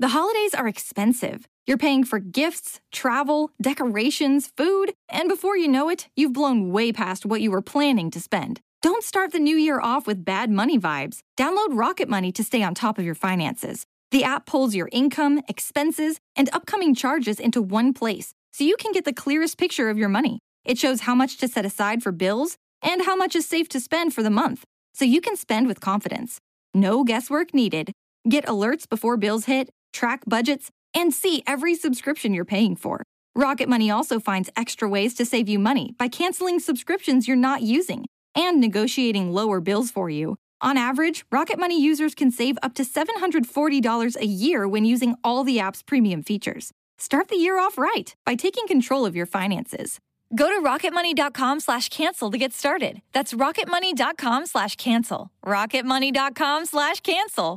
The holidays are expensive. You're paying for gifts, travel, decorations, food, and before you know it, you've blown way past what you were planning to spend. Don't start the new year off with bad money vibes. Download Rocket Money to stay on top of your finances. The app pulls your income, expenses, and upcoming charges into one place, so you can get the clearest picture of your money. It shows how much to set aside for bills and how much is safe to spend for the month, so you can spend with confidence. No guesswork needed. Get alerts before bills hit, track budgets, and see every subscription you're paying for. Rocket Money also finds extra ways to save you money by canceling subscriptions you're not using and negotiating lower bills for you. On average, Rocket Money users can save up to $740 a year when using all the app's premium features. Start the year off right by taking control of your finances. Go to rocketmoney.com/cancel to get started. That's rocketmoney.com/cancel. rocketmoney.com/cancel.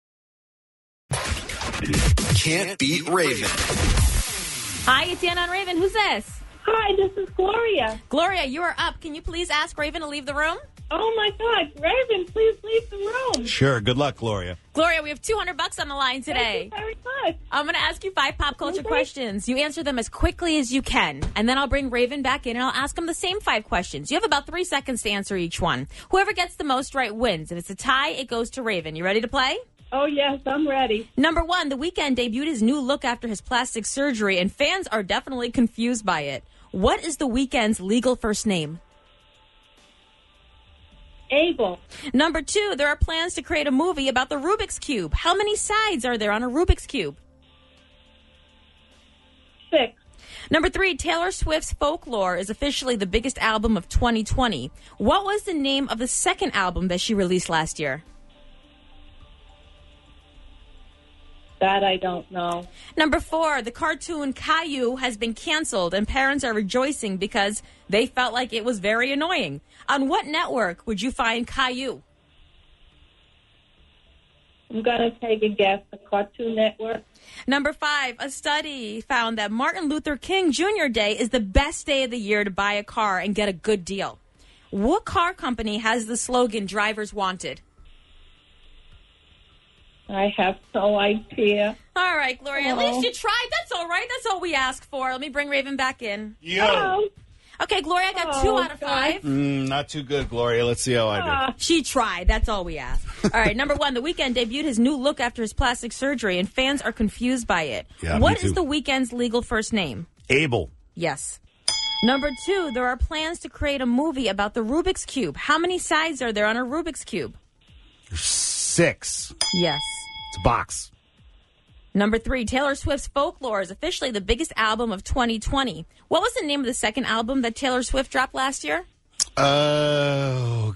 Can't beat Raven. Hi, it's Anna on Raven. Who's this? Hi, this is Gloria. Gloria, you are up. Can you please ask Raven to leave the room? Oh, my God. Raven, please leave the room. Sure. Good luck, Gloria. Gloria, we have $200 on the line today. Thank you very much. I'm going to ask you 5 pop culture questions. You answer them as quickly as you can, and then I'll bring Raven back in, and I'll ask him the same 5 questions. You have about 3 seconds to answer each one. Whoever gets the most right wins. If it's a tie, it goes to Raven. You ready to play? Oh, yes, I'm ready. Number 1, The Weeknd debuted his new look after his plastic surgery, and fans are definitely confused by it. What is The Weeknd's legal first name? Abel. Number 2, there are plans to create a movie about the Rubik's Cube. How many sides are there on a Rubik's Cube? 6. Number 3, Taylor Swift's Folklore is officially the biggest album of 2020. What was the name of the second album that she released last year? That I don't know. Number 4, the cartoon Caillou has been canceled, and parents are rejoicing because they felt like it was very annoying. On what network would you find Caillou? I'm going to take a guess. The Cartoon Network. Number 5, a study found that Martin Luther King Jr. Day is the best day of the year to buy a car and get a good deal. What car company has the slogan "Drivers Wanted"? I have no idea. All right, Gloria, at least you tried. That's all right. That's all we asked for. Let me bring Raven back in. Oh. Okay, Gloria, I got 2 out of 5. Not too good, Gloria. Let's see how I do. She tried. That's all we asked. All right, number 1, The Weeknd debuted his new look after his plastic surgery, and fans are confused by it. Yeah, What me is too. The Weeknd's legal first name? Abel. Yes. Number 2, there are plans to create a movie about the Rubik's Cube. How many sides are there on a Rubik's Cube? 6. Yes. It's a box. Number 3, Taylor Swift's Folklore is officially the biggest album of 2020. What was the name of the second album that Taylor Swift dropped last year? Oh,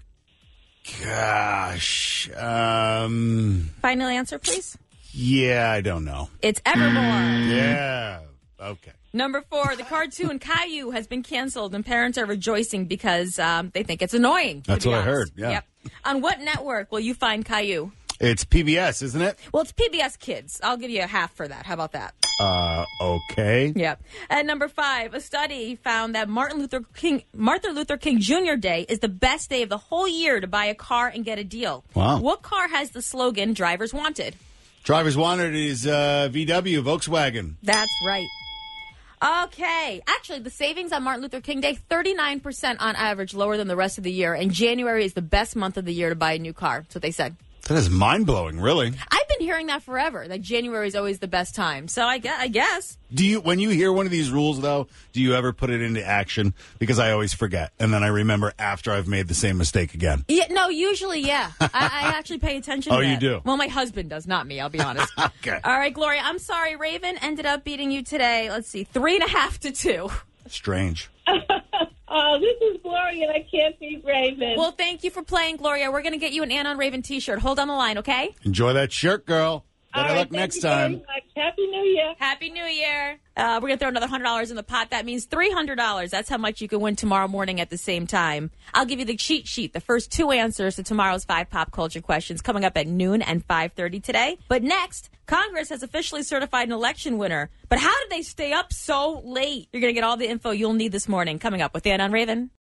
gosh. Final answer, please. Yeah, I don't know. It's Evermore. Yeah. Okay. Number 4, the cartoon Caillou has been canceled, and parents are rejoicing because they think it's annoying. That's to be what I honest. heard, yeah. Yep. On what network will you find Caillou? It's PBS, isn't it? Well, it's PBS Kids. I'll give you a half for that. How about that? Okay. Yep. And number 5, a study found that Martin Luther King Jr. Day is the best day of the whole year to buy a car and get a deal. Wow. What car has the slogan "Drivers Wanted"? Drivers Wanted is VW, Volkswagen. That's right. Okay. Actually, the savings on Martin Luther King Day, 39% on average, lower than the rest of the year. And January is the best month of the year to buy a new car. That's what they said. That is mind-blowing, really. I've been hearing that forever, that January is always the best time. So I guess. Do you, when you hear one of these rules, though, do you ever put it into action? Because I always forget, and then I remember after I've made the same mistake again. Yeah, no, usually, yeah. I actually pay attention to that. Oh, you do? Well, my husband does, not me, I'll be honest. Okay. All right, Gloria, I'm sorry. Raven ended up beating you today. Let's see, 3.5 to 2. Strange. Oh, this is Gloria, and I can't beat Raven. Well, thank you for playing, Gloria. We're going to get you an Ann on Raven t-shirt. Hold on the line, okay? Enjoy that shirt, girl. Better All right, luck next thank you very time. much. Happy New Year. Happy New Year. We're going to throw another $100 in the pot. That means $300. That's how much you can win tomorrow morning at the same time. I'll give you the cheat sheet, the first 2 answers to tomorrow's 5 pop culture questions coming up at noon and 5:30 today. But next, Congress has officially certified an election winner. But how did they stay up so late? You're going to get all the info you'll need this morning coming up with Ann on Raven.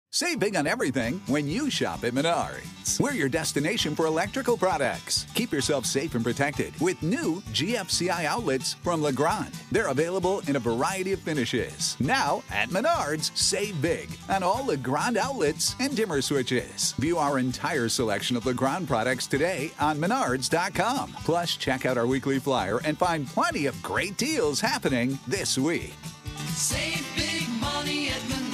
Save big on everything when you shop at Menards. We're your destination for electrical products. Keep yourself safe and protected with new GFCI outlets from Legrand. They're available in a variety of finishes. Now at Menards, save big on all Legrand outlets and dimmer switches. View our entire selection of Legrand products today on Menards.com. Plus, check out our weekly flyer and find plenty of great deals happening this week. Save big money at Menards.